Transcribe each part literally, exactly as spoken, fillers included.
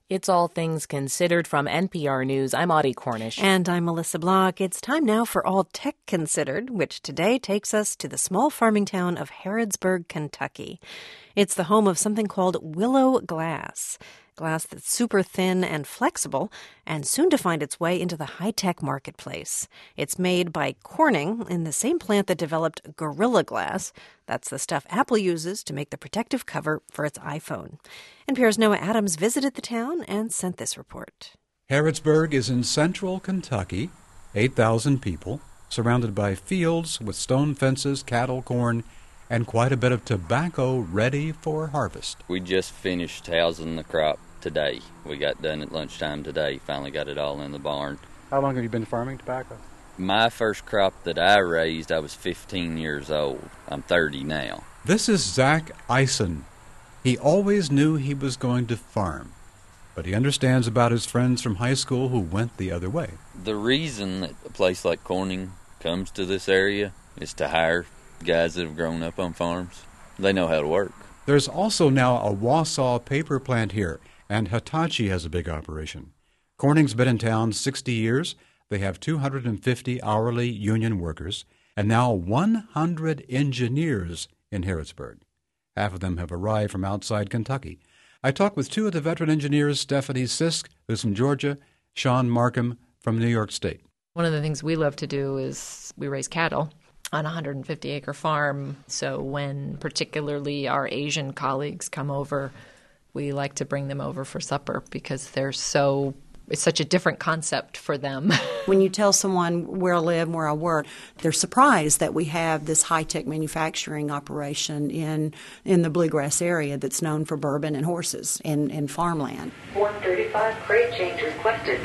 It's All Things Considered from N P R News. I'm Audie Cornish. And I'm Melissa Block. It's time now for All Tech Considered, which today takes us to the small farming town of Harrodsburg, Kentucky. It's the home of something called Willow Glass. Glass that's super thin and flexible, and soon to find its way into the high-tech marketplace. It's made by Corning in the same plant that developed Gorilla Glass. That's the stuff Apple uses to make the protective cover for its iPhone. N P R's Noah Adams visited the town and sent this report. Harrodsburg is in central Kentucky, eight thousand people, surrounded by fields with stone fences, cattle, corn, and quite a bit of tobacco ready for harvest. We just finished housing the crop today. We got done at lunchtime today. Finally got it all in the barn. How long have you been farming tobacco? My first crop that I raised, I was fifteen years old. I'm thirty now. This is Zach Eisen. He always knew he was going to farm, but he understands about his friends from high school who went the other way. The reason that a place like Corning comes to this area is to hire guys that have grown up on farms. They know how to work. There's also now a Wausau paper plant here, and Hitachi has a big operation. Corning's been in town sixty years. They have two hundred fifty hourly union workers, and now one hundred engineers in Harrodsburg. Half of them have arrived from outside Kentucky. I talked with two of the veteran engineers, Stephanie Sisk, who's from Georgia, Sean Markham from New York State. One of the things we love to do is we raise cattle on a one hundred fifty acre farm. So when particularly our Asian colleagues come over, we like to bring them over for supper because they're so it's such a different concept for them. When you tell someone where I live, where I work, they're surprised that we have this high-tech manufacturing operation in in the Bluegrass area that's known for bourbon and horses and, and farmland. one thirty-five crate change requested.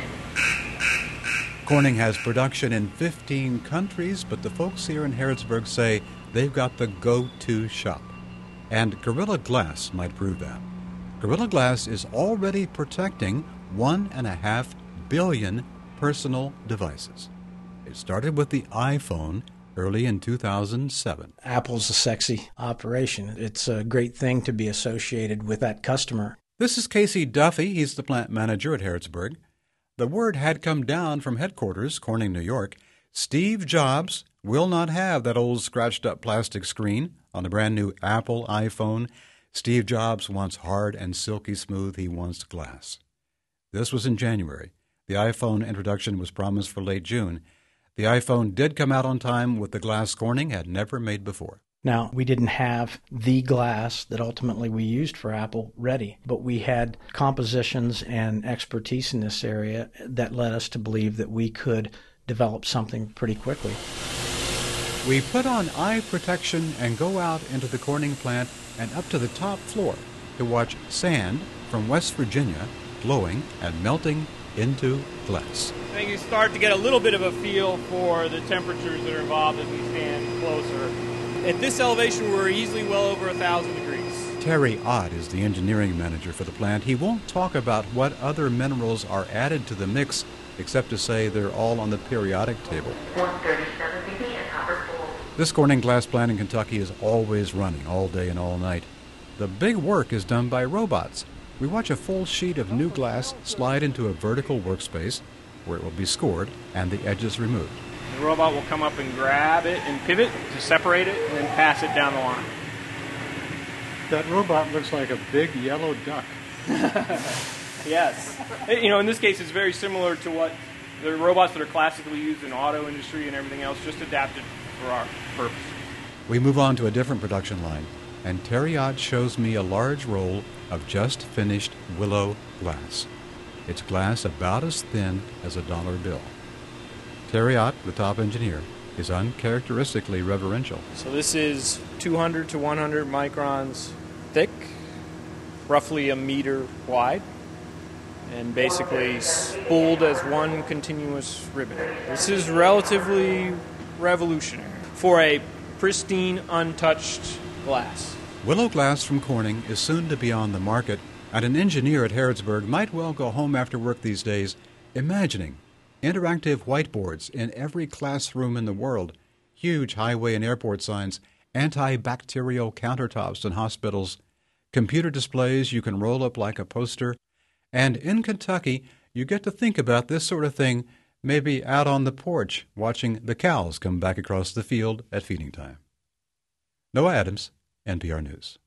Corning has production in fifteen countries, but the folks here in Harrodsburg say they've got the go-to shop. And Gorilla Glass might prove that. Gorilla Glass is already protecting one and a half billion personal devices. It started with the iPhone early in two thousand seven. Apple's a sexy operation. It's a great thing to be associated with that customer. This is Casey Duffy. He's the plant manager at Harrodsburg. The word had come down from headquarters, Corning, New York. Steve Jobs will not have that old scratched-up plastic screen on the brand-new Apple iPhone. Steve Jobs wants hard and silky smooth. He wants glass. This was in January. The iPhone introduction was promised for late June. The iPhone did come out on time with the glass Corning had never made before. Now, we didn't have the glass that ultimately we used for Apple ready, but we had compositions and expertise in this area that led us to believe that we could develop something pretty quickly. We put on eye protection and go out into the Corning plant and up to the top floor to watch sand from West Virginia glowing and melting into glass. I think you start to get a little bit of a feel for the temperatures that are involved as we stand closer. At this elevation, we're easily well over one thousand degrees. Terry Ott is the engineering manager for the plant. He won't talk about what other minerals are added to the mix, except to say they're all on the periodic table. one thirty-seven B B and copper full. This Corning glass plant in Kentucky is always running, all day and all night. The big work is done by robots. We watch a full sheet of new glass slide into a vertical workspace where it will be scored and the edges removed. The robot will come up and grab it and pivot to separate it and then pass it down the line. That robot looks like a big yellow duck. Yes. You know, in this case, it's very similar to what the robots that are classically used in the auto industry and everything else, just adapted for our purpose. We move on to a different production line, and Terry Ott shows me a large roll of just finished willow glass. It's glass about as thin as a dollar bill. Terry Ott, the top engineer, is uncharacteristically reverential. So this is two hundred to one hundred microns thick, roughly a meter wide, and basically spooled as one continuous ribbon. This is relatively revolutionary for a pristine, untouched glass. Willow glass from Corning is soon to be on the market, and an engineer at Harrodsburg might well go home after work these days imagining interactive whiteboards in every classroom in the world, huge highway and airport signs, antibacterial countertops in hospitals, computer displays you can roll up like a poster, And in Kentucky, you get to think about this sort of thing maybe out on the porch watching the cows come back across the field at feeding time. Noah Adams, N P R News.